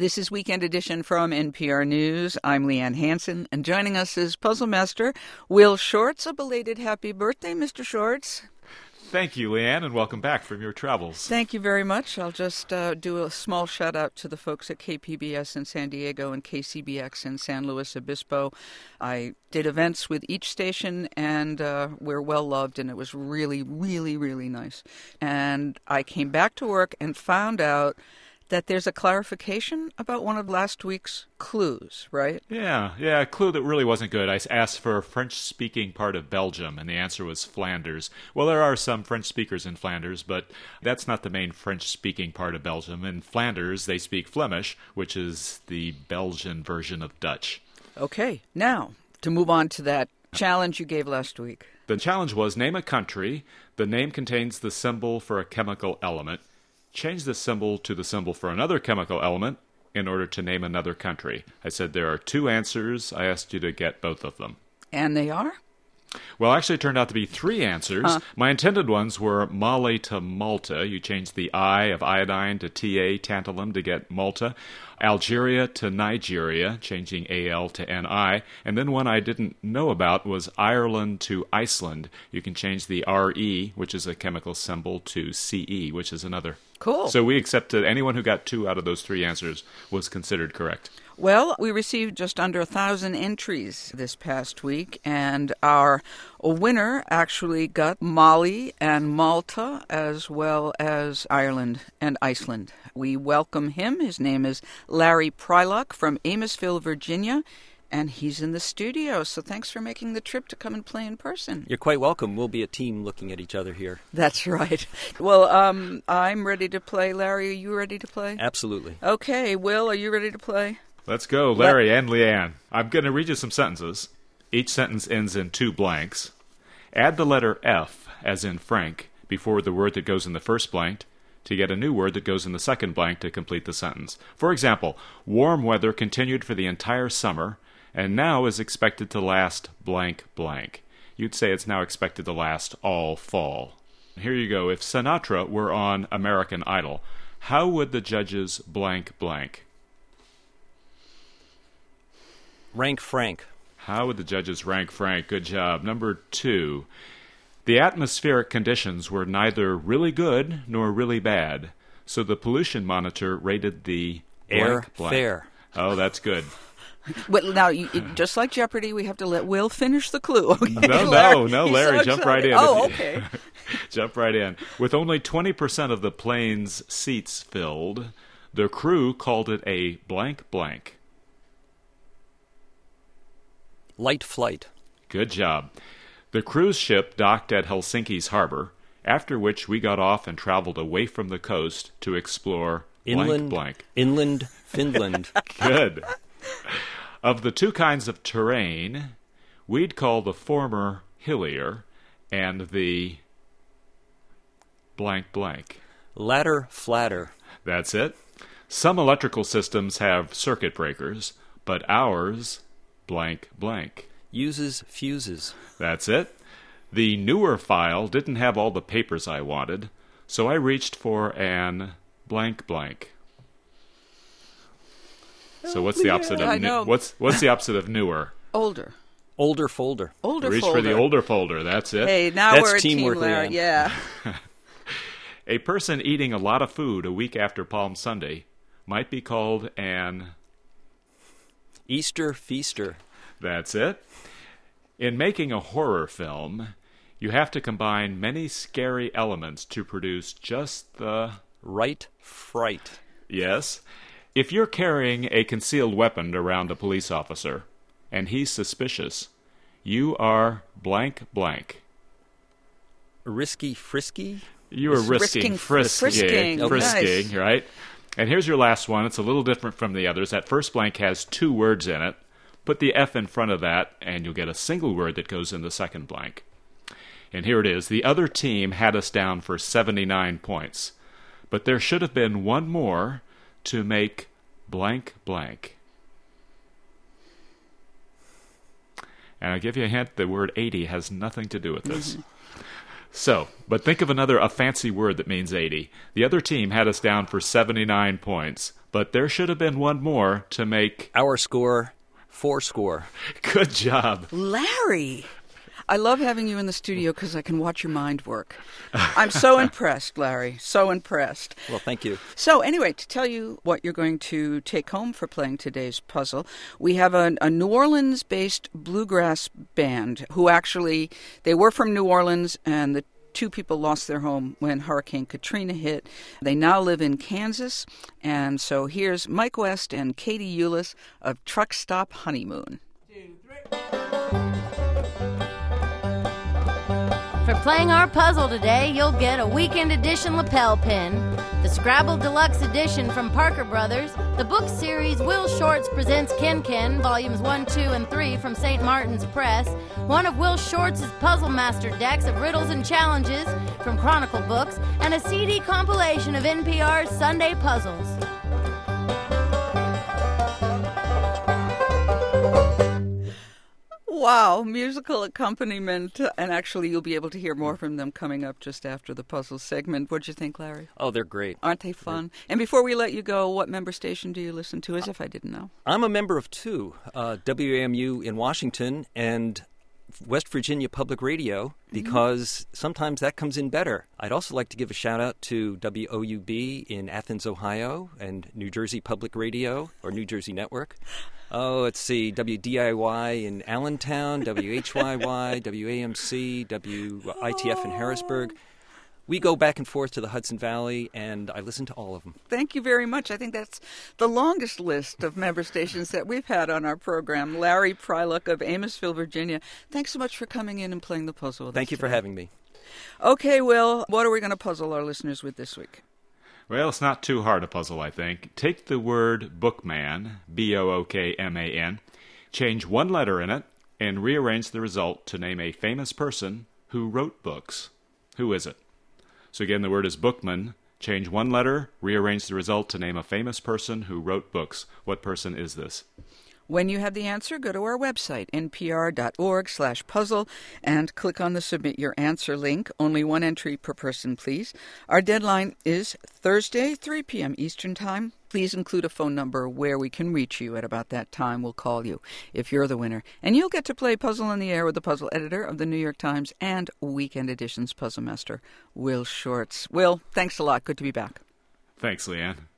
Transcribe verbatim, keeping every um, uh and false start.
This is Weekend Edition from N P R News. I'm Leanne Hansen, and joining us is Puzzle Master Will Shortz. A belated happy birthday, Mister Shortz. Thank you, Leanne, and welcome back from your travels. Thank you very much. I'll just uh, do a small shout-out to the folks at K P B S in San Diego and K C B X in San Luis Obispo. I did events with each station, and uh, we're well-loved, and it was really, really, really nice. And I came back to work and found out that there's a clarification about one of last week's clues, right? Yeah, yeah, a clue that really wasn't good. I asked for a French-speaking part of Belgium, and the answer was Flanders. Well, there are some French speakers in Flanders, but that's not the main French-speaking part of Belgium. In Flanders, they speak Flemish, which is the Belgian version of Dutch. Okay, now, to move on to that challenge you gave last week. The challenge was name a country. The name contains the symbol for a chemical element. Change the symbol to the symbol for another chemical element in order to name another country. I said there are two answers. I asked you to get both of them. And they are? Well, actually, it turned out to be three answers. Huh. My intended ones were Mali to Malta. You changed the I of iodine to T A, tantalum, to get Malta. Algeria to Nigeria, changing A L to N I. And then one I didn't know about was Ireland to Iceland. You can change the R E, which is a chemical symbol, to C E, which is another. Cool. So we accepted anyone who got two out of those three answers was considered correct. Well, we received just under a thousand entries this past week, and our winner actually got Mali and Malta, as well as Ireland and Iceland. We welcome him. His name is Larry Prylock from Amosville, Virginia, and he's in the studio. So thanks for making the trip to come and play in person. You're quite welcome. We'll be a team looking at each other here. That's right. Well, um, I'm ready to play. Larry, are you ready to play? Absolutely. Okay. Will, are you ready to play? Let's go, Larry and Leanne. I'm going to read you some sentences. Each sentence ends in two blanks. Add the letter F, as in Frank, before the word that goes in the first blank to get a new word that goes in the second blank to complete the sentence. For example, warm weather continued for the entire summer and now is expected to last blank blank. You'd say it's now expected to last all fall. Here you go. If Sinatra were on American Idol, how would the judges blank blank? Rank Frank. How would the judges rank Frank? Good job. Number two. The atmospheric conditions were neither really good nor really bad, so the pollution monitor rated the Air blank blank. fair. Oh, that's good. Well, now, you, it, just like Jeopardy, we have to let Will finish the clue. Okay, No, Larry? no, no, He's Larry, so jump right excited. in. Oh, okay. Jump right in. With only twenty percent of the plane's seats filled, the crew called it a blank blank. Light flight. Good job. The cruise ship docked at Helsinki's harbor, after which we got off and traveled away from the coast to explore Inland, blank blank. Inland, Finland. Good. Of the two kinds of terrain, we'd call the former hillier and the blank blank. Ladder flatter. That's it. Some electrical systems have circuit breakers, but ours blank blank. Uses fuses. That's it. The newer file didn't have all the papers I wanted, so I reached for an blank blank. So what's the opposite I of know. new? What's what's the opposite of newer? Older. Older folder. Older Reach folder. for the older folder. That's it. Hey, now That's we're a teamwork, team, Larry. Leanne. Yeah. A person eating a lot of food a week after Palm Sunday might be called an... Easter feaster. That's it. In making a horror film, you have to combine many scary elements to produce just the... Right fright. Yes. If you're carrying a concealed weapon around a police officer, and he's suspicious, you are blank blank. Risky frisky. You are risking, Risking- frisking, frisking. frisking, Nice. right? And here's your last one. It's a little different from the others. That first blank has two words in it. Put the F in front of that, and you'll get a single word that goes in the second blank. And here it is. The other team had us down for seventy-nine points. But there should have been one more to make blank blank. And I'll give you a hint, the word eighty has nothing to do with this. So, but think of another, a fancy word that means eighty. The other team had us down for seventy-nine points, But there should have been one more to make... Our score, four score. Good job. Larry! I love having you in the studio because I can watch your mind work. I'm so impressed, Larry. So impressed. Well, thank you. So anyway, to tell you what you're going to take home for playing today's puzzle, we have a, a New Orleans-based bluegrass band who actually, they were from New Orleans, and the two people lost their home when Hurricane Katrina hit. They now live in Kansas, and so here's Mike West and Katie Eulis of Truck Stop Honeymoon. Two, three. For playing our puzzle today, you'll get a weekend edition lapel pin, the Scrabble Deluxe Edition from Parker Brothers, the book series Will Shorts Presents Ken Ken, volumes one, two, and three from Saint Martin's Press, one of Will Shorts' Puzzle Master decks of riddles and challenges from Chronicle Books, and a C D compilation of N P R's Sunday Puzzles. Wow, musical accompaniment, and actually you'll be able to hear more from them coming up just after the puzzle segment. What'd you think, Larry? Oh, they're great. Aren't they fun? And before we let you go, what member station do you listen to, as if I didn't know? I'm a member of two, uh, W A M U in Washington and West Virginia Public Radio, because mm-hmm. sometimes that comes in better. I'd also like to give a shout-out to W O U B in Athens, Ohio, and New Jersey Public Radio, or New Jersey Network. Oh, let's see, W D I Y in Allentown, W H Y Y, W A M C, W I T F in Harrisburg. We go back and forth to the Hudson Valley, and I listen to all of them. Thank you very much. I think that's the longest list of member stations that we've had on our program. Larry Pryluck of Amosville, Virginia. Thanks so much for coming in and playing the puzzle with us Thank you today. for having me. Okay, Will, what are we going to puzzle our listeners with this week? Well, it's not too hard a puzzle, I think. Take the word bookman, B O O K M A N, change one letter in it, and rearrange the result to name a famous person who wrote books. Who is it? So again, the word is bookman. Change one letter, rearrange the result to name a famous person who wrote books. What person is this? When you have the answer, go to our website, npr.org slash puzzle, and click on the Submit Your Answer link. Only one entry per person, please. Our deadline is Thursday, three p.m. Eastern Time. Please include a phone number where we can reach you at about that time. We'll call you if you're the winner. And you'll get to play Puzzle in the Air with the puzzle editor of the New York Times and Weekend Edition's puzzle master, Will Shorts. Will, thanks a lot. Good to be back. Thanks, Leanne.